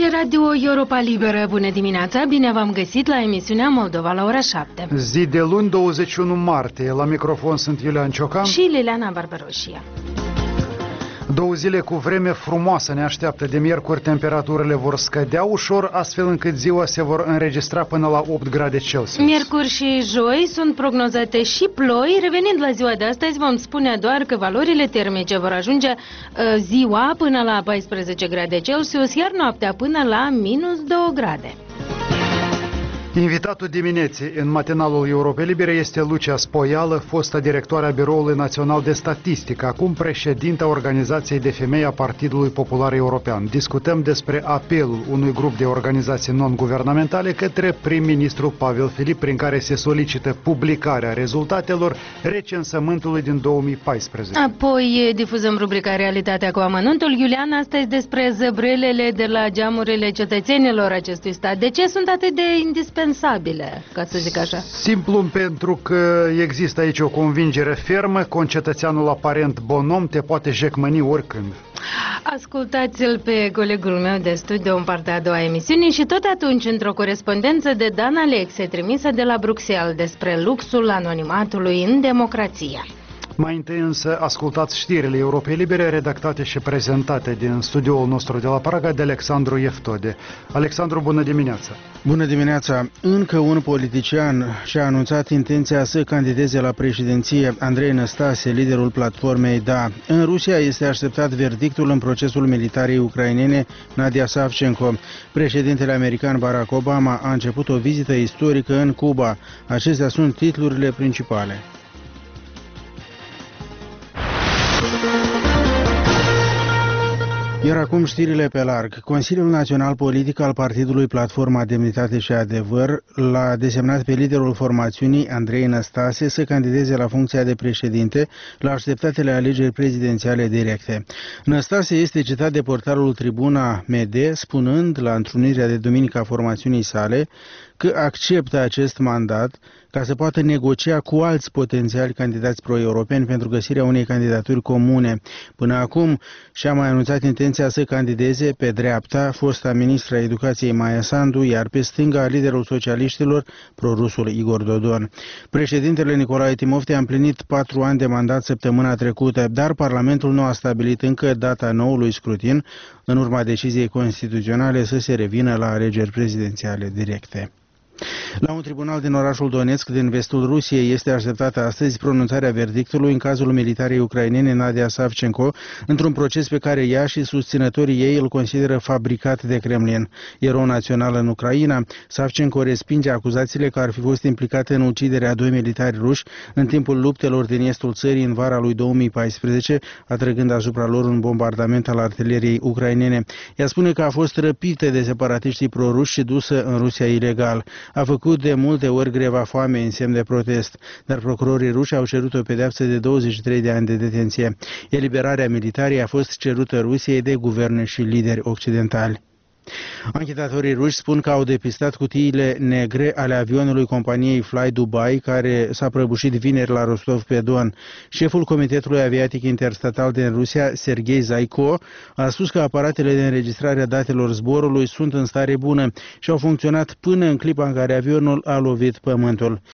Aici Radio Europa Liberă. Bună dimineața, bine v-am găsit la emisiunea Moldova la ora 7. Zi de luni, 21 martie. La microfon sunt Iulian Ciocan și Liliana Barbaroșia. 2 zile cu vreme frumoasă ne așteaptă. De miercuri temperaturile vor scădea ușor, astfel încât ziua se vor înregistra până la 8 grade Celsius. Miercuri și joi sunt prognozate și ploi. Revenind la ziua de astăzi, vom spune doar că valorile termice vor ajunge ziua până la 14 grade Celsius, iar noaptea până la minus 2 grade. Invitatul dimineții în matinalul Europei Libere este Lucia Spoială, fosta directoare a Biroului Național de Statistică, acum președinta Organizației de Femei a Partidului Popular European. Discutăm despre apelul unui grup de organizații non-guvernamentale către prim-ministru Pavel Filip, prin care se solicită publicarea rezultatelor recensământului din 2014. Apoi difuzăm rubrica Realitatea cu amănuntul. Iulian, astăzi despre zăbrelele de la geamurile cetățenilor acestui stat. De ce sunt atât de indispensabile, ca să zic așa? Simplu pentru că există aici o convingere fermă, concetățeanul aparent bonom te poate jecmăni oricând. Ascultați-l pe colegul meu de studiu în partea a doua emisiunii și tot atunci într-o corespondență de Dan Alexe trimisă de la Bruxelles despre luxul anonimatului în democrație. Mai întâi însă ascultați știrile Europei Libere redactate și prezentate din studioul nostru de la Praga de Alexandru Eftode. Alexandru, bună dimineața! Bună dimineața! Încă un politician și-a anunțat intenția să candideze la președinție. Andrei Năstase, liderul platformei DA. În Rusia este așteptat verdictul în procesul militarei ucrainene Nadia Savchenko. Președintele american Barack Obama a început o vizită istorică în Cuba. Acestea sunt titlurile principale. Iar acum știrile pe larg. Consiliul Național Politic al Partidului Platforma Demnitate și Adevăr l-a desemnat pe liderul formațiunii, Andrei Năstase, să candideze la funcția de președinte la așteptatele alegeri prezidențiale directe. Năstase este citat de portalul Tribuna MD, spunând la întrunirea de duminică a formațiunii sale că acceptă acest mandat ca să poată negocia cu alți potențiali candidați pro-europeni pentru găsirea unei candidaturi comune. Până acum și-a mai anunțat intenția să candideze pe dreapta fosta ministra Educației Maia Sandu, iar pe stânga liderul socialiștilor, prorusul Igor Dodon. Președintele Nicolae Timofte a împlinit 4 ani de mandat săptămâna trecută, dar Parlamentul nu a stabilit încă data noului scrutin, în urma deciziei constituționale să se revină la alegeri prezidențiale directe. La un tribunal din orașul Donetsk, din vestul Rusiei, este așteptată astăzi pronunțarea verdictului în cazul militarei ucrainene Nadia Savchenko, într-un proces pe care ea și susținătorii ei îl consideră fabricat de Kremlin. Erou național în Ucraina, Savchenko respinge acuzațiile că ar fi fost implicată în uciderea a 2 militari ruși în timpul luptelor din estul țării în vara lui 2014, atrăgând asupra lor un bombardament al artileriei ucrainene. Ea spune că a fost răpită de separatiștii proruși și dusă în Rusia ilegal. A făcut de multe ori greva foamei în semn de protest, dar procurorii ruși au cerut o pedeapsă de 23 de ani de detenție. Eliberarea militarii a fost cerută Rusiei de guverne și lideri occidentali. Anchetatorii ruși spun că au depistat cutiile negre ale avionului companiei Fly Dubai, care s-a prăbușit vineri la Rostov-pe-Don. Șeful Comitetului Aviatic Interstatal din Rusia, Sergei Zaiko, a spus că aparatele de înregistrare a datelor zborului sunt în stare bună și au funcționat până în clipa în care avionul a lovit pământul.